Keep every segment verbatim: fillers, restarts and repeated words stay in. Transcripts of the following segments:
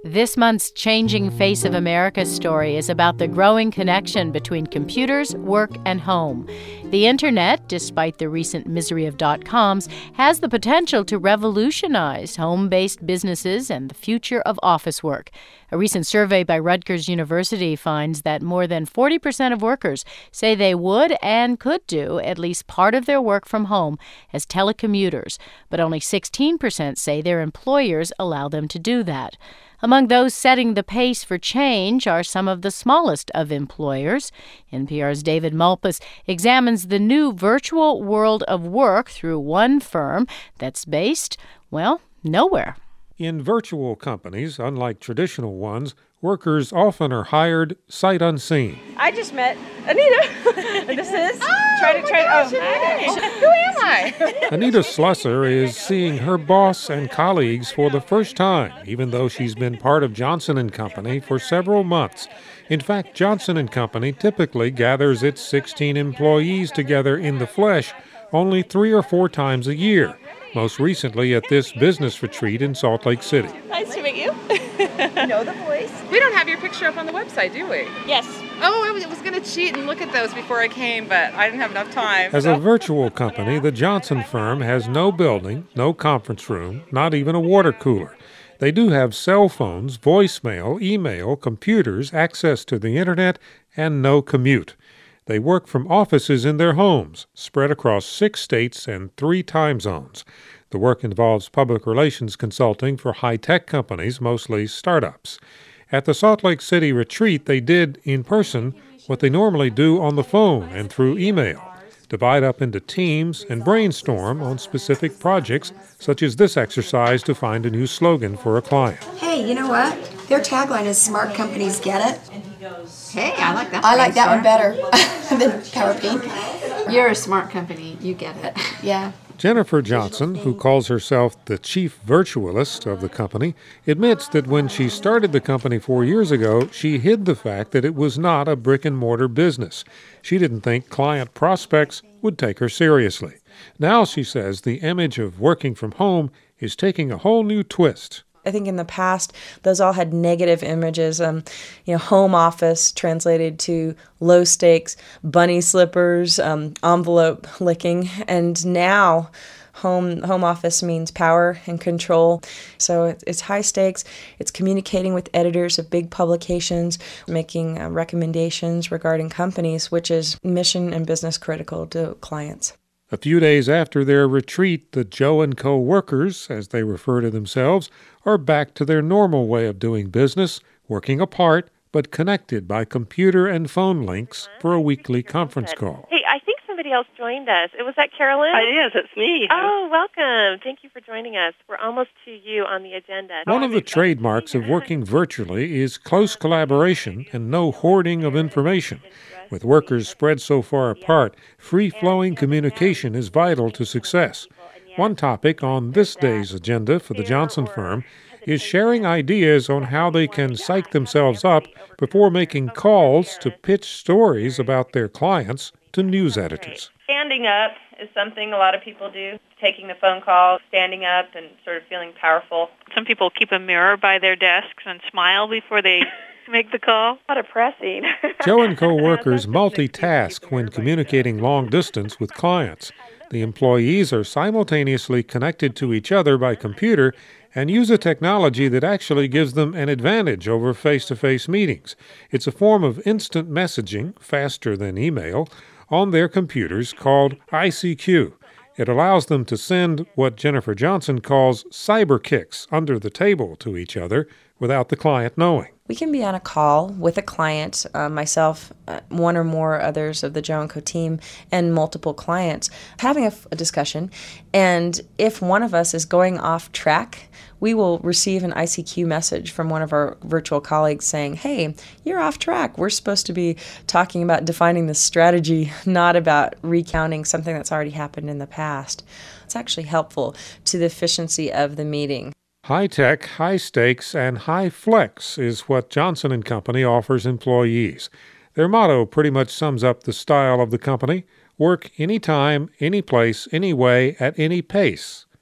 This month's Changing Face of America story is about the growing connection between computers, work, and home. The Internet, despite the recent misery of dot-coms, has the potential to revolutionize home-based businesses and the future of office work. A recent survey by Rutgers University finds that more than forty percent of workers say they would and could do at least part of their work from home as telecommuters, but only sixteen percent say their employers allow them to do that. Among those setting the pace for change are some of the smallest of employers. N P R's David Malpass examines the new virtual world of work through one firm that's based, well, nowhere. In virtual companies, unlike traditional ones, workers often are hired sight unseen. I just met Anita. This is oh, try to try gosh, to. Oh, oh, who am I? Anita Slusser is seeing her boss and colleagues for the first time, even though she's been part of Johnson and Company for several months. In fact, Johnson and Company typically gathers its sixteen employees together in the flesh only three or four times a year, most recently at this business retreat in Salt Lake City. Nice to meet you. Know the voice. We don't have your picture up on the website, do we? Yes. Oh, I was, I was going to cheat and look at those before I came, but I didn't have enough time. As a virtual company, the Johnson firm has no building, no conference room, not even a water cooler. They do have cell phones, voicemail, email, computers, access to the Internet, and no commute. They work from offices in their homes, spread across six states and three time zones. The work involves public relations consulting for high-tech companies, mostly startups. At the Salt Lake City retreat, they did, in person, what they normally do on the phone and through email: divide up into teams and brainstorm on specific projects, such as this exercise to find a new slogan for a client. Hey, you know what? Their tagline is "Smart Companies Get It." Hey, I like that. I like that one better than PowerPoint. You're a smart company. You get it. Yeah. Jennifer Johnson, who calls herself the chief virtualist of the company, admits that when she started the company four years ago, she hid the fact that it was not a brick-and-mortar business. She didn't think client prospects would take her seriously. Now, she says, the image of working from home is taking a whole new twist. I think in the past, those all had negative images. Um, you know, home office translated to low stakes, bunny slippers, um, envelope licking, and now home home office means power and control. So it, it's high stakes. It's communicating with editors of big publications, making uh, recommendations regarding companies, which is mission and business critical to clients. A few days after their retreat, the Joe and Co. workers, as they refer to themselves, are back to their normal way of doing business, working apart but connected by computer and phone links for a weekly conference call. Hey, I think somebody else joined us. Was that Carolyn? It is. It's me. Oh, welcome. Thank you for joining us. We're almost to you on the agenda. One of the trademarks of working virtually is close collaboration and no hoarding of information. With workers spread so far apart, free-flowing communication is vital to success. One topic on this day's agenda for the Johnson firm is sharing ideas on how they can psych themselves up before making calls to pitch stories about their clients to news editors. Standing up is something a lot of people do, taking the phone call, standing up and sort of feeling powerful. Some people keep a mirror by their desks and smile before they make the call. How depressing. Joe and Co. workers multitask when communicating long distance with clients. The employees are simultaneously connected to each other by computer and use a technology that actually gives them an advantage over face-to-face meetings. It's a form of instant messaging, faster than email, on their computers called I C Q. It allows them to send what Jennifer Johnson calls cyber kicks under the table to each other without the client knowing. We can be on a call with a client, uh, myself, uh, one or more others of the Joe and Co team, and multiple clients, having a, a discussion. And if one of us is going off track, we will receive an I C Q message from one of our virtual colleagues saying, hey, you're off track. We're supposed to be talking about defining the strategy, not about recounting something that's already happened in the past. It's actually helpful to the efficiency of the meeting. High-tech, high-stakes, and high-flex is what Johnson and Company offers employees. Their motto pretty much sums up the style of the company: work anytime, any place, any way, at any pace.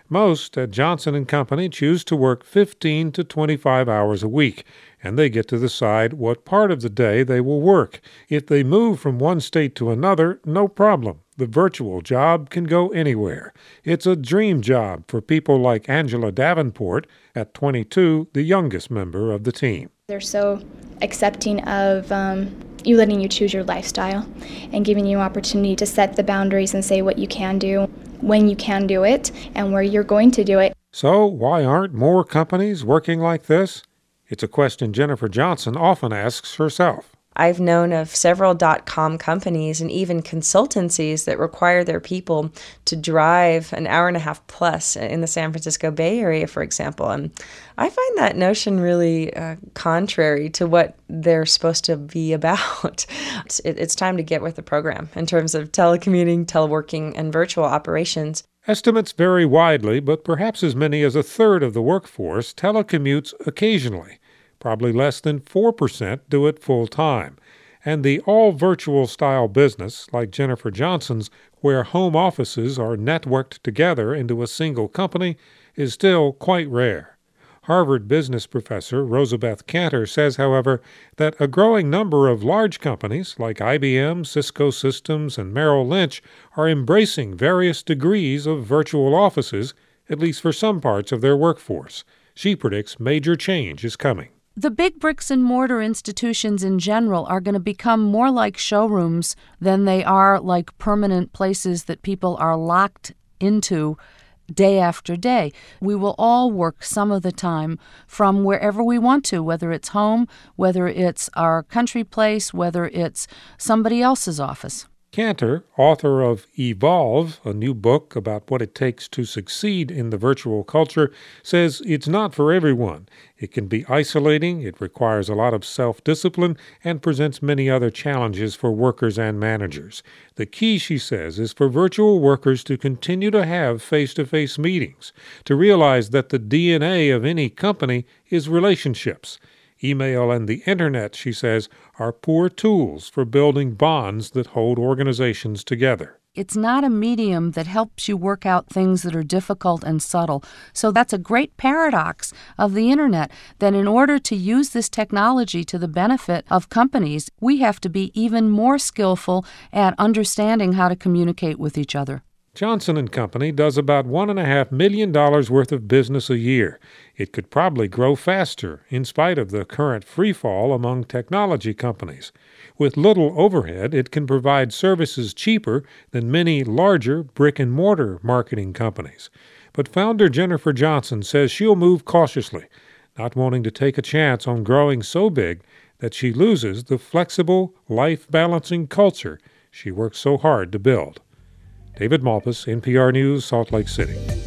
Most at Johnson and Company choose to work fifteen to twenty-five hours a week, and they get to decide what part of the day they will work. If they move from one state to another, no problem. The virtual job can go anywhere. It's a dream job for people like Angela Davenport, at twenty-two, the youngest member of the team. They're so accepting of um, you letting you choose your lifestyle and giving you opportunity to set the boundaries and say what you can do, when you can do it, and where you're going to do it. So why aren't more companies working like this? It's a question Jennifer Johnson often asks herself. I've known of several dot-com companies and even consultancies that require their people to drive an hour and a half plus in the San Francisco Bay Area, for example. And I find that notion really uh, contrary to what they're supposed to be about. It's, it's time to get with the program in terms of telecommuting, teleworking, and virtual operations. Estimates vary widely, but perhaps as many as a third of the workforce telecommutes occasionally. Probably less than four percent do it full-time. And the all-virtual style business, like Jennifer Johnson's, where home offices are networked together into a single company, is still quite rare. Harvard business professor Rosabeth Kanter says, however, that a growing number of large companies like I B M, Cisco Systems, and Merrill Lynch are embracing various degrees of virtual offices, at least for some parts of their workforce. She predicts major change is coming. The big bricks-and-mortar institutions in general are going to become more like showrooms than they are like permanent places that people are locked into day after day. We will all work some of the time from wherever we want to, whether it's home, whether it's our country place, whether it's somebody else's office. Kanter, author of Evolve, a new book about what it takes to succeed in the virtual culture, says it's not for everyone. It can be isolating, it requires a lot of self-discipline, and presents many other challenges for workers and managers. The key, she says, is for virtual workers to continue to have face-to-face meetings, to realize that the D N A of any company is relationships. Email and the Internet, she says, are poor tools for building bonds that hold organizations together. It's not a medium that helps you work out things that are difficult and subtle. So that's a great paradox of the Internet, that in order to use this technology to the benefit of companies, we have to be even more skillful at understanding how to communicate with each other. Johnson and Company does about one point five million dollars worth of business a year. It could probably grow faster, in spite of the current freefall among technology companies. With little overhead, it can provide services cheaper than many larger brick-and-mortar marketing companies. But founder Jennifer Johnson says she'll move cautiously, not wanting to take a chance on growing so big that she loses the flexible, life-balancing culture she worked so hard to build. David Malpass, N P R News, Salt Lake City.